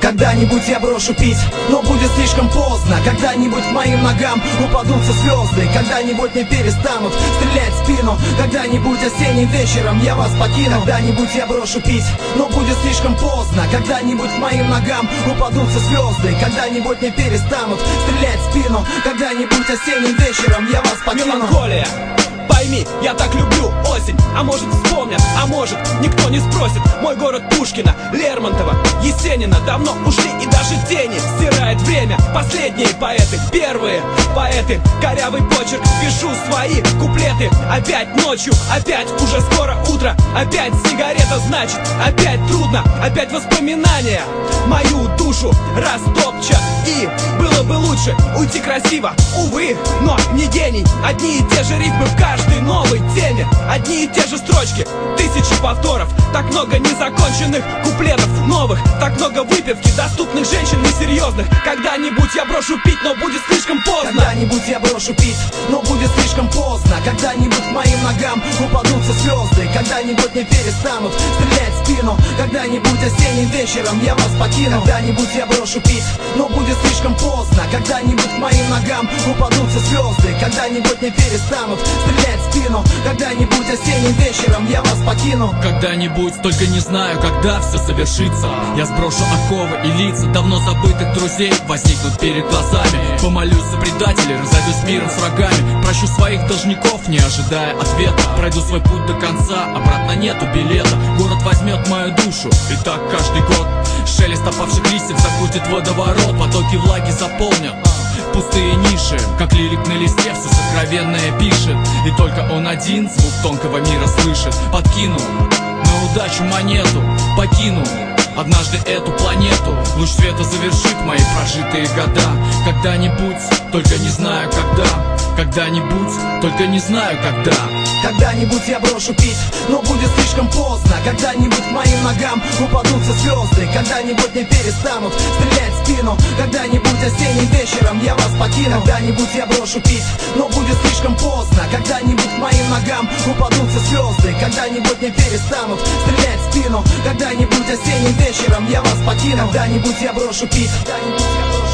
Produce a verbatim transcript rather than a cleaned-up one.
Когда-нибудь я брошу пить, но будет слишком поздно. Когда-нибудь к моим ногам упадут все звезды. Когда-нибудь не перестанут стрелять в спину. Когда-нибудь осенним вечером я вас покину. Когда-нибудь я брошу пить, но будет слишком поздно. Когда-нибудь к моим ногам упадут все звезды. Когда-нибудь не перестанут стрелять в спину. Когда-нибудь осенним вечером я вас покину. Меланхолия. Пойми, я так люблю осень. А может вспомнят, а может никто не спросит. Мой город Пушкина, Лермонтова, Есенина давно ушли, и даже тени стирает время. Последние поэты, первые поэты. Корявый почерк, пишу свои куплеты. Опять ночью, опять уже скоро утро. Опять сигарета, значит, опять трудно. Опять воспоминания мою душу растопчат. И было бы лучше уйти красиво, увы, но не гений. Одни и те же рифмы в каждой новой теме. Одни и те же строчки, тысячи повторов. Так много незаконченных куплетов новых. Так много выпивки, доступных женщин несерьезных. Когда-нибудь я брошу пить, но будет слишком поздно. Когда-нибудь я брошу пить, но будет слишком поздно. Когда-нибудь к моим ногам упадут все звезды. Когда-нибудь не перестанут стрелять в спину. Когда-нибудь осенним вечером я вас покину. Когда-нибудь я брошу пить, но будет слишком поздно. Когда-нибудь к моим ногам упадут все звезды. Когда-нибудь не перестанут стрелять в спину. Когда-нибудь осенним вечером я вас покину. Когда-нибудь, только не знаю, когда все завершится. Я сброшу оковы и лица давно забытых друзей возникнут перед глазами. Помолюсь за предателей, разойдусь миром с врагами. Прощу своих должников, не ожидая ответа. Пройду свой путь до конца, обратно нету билета. Город возьмет мою душу, и так каждый год. Шелест опавших листьев закрутит водоворот. Потоки влаги заполнят пустые ниши, как лирик на листе все сокровенное пишет. И только он один звук тонкого мира слышит. Подкину на удачу монету, покину однажды эту планету. Луч света завершит мои прожитые года. Когда-нибудь, только не знаю когда. Когда-нибудь, только не знаю когда. Когда-нибудь я брошу пить, но будет слишком поздно. Когда-нибудь к моим ногам упадут все звезды. Когда-нибудь не перестанут стрелять в спину. Когда-нибудь осенним вечером я вас покину. Когда-нибудь я брошу пить, но будет слишком поздно. Когда-нибудь к моим ногам упадут все звезды. Когда-нибудь не перестанут стрелять в спину. Когда-нибудь осенним вечером я вас покину. Когда-нибудь я брошу пить.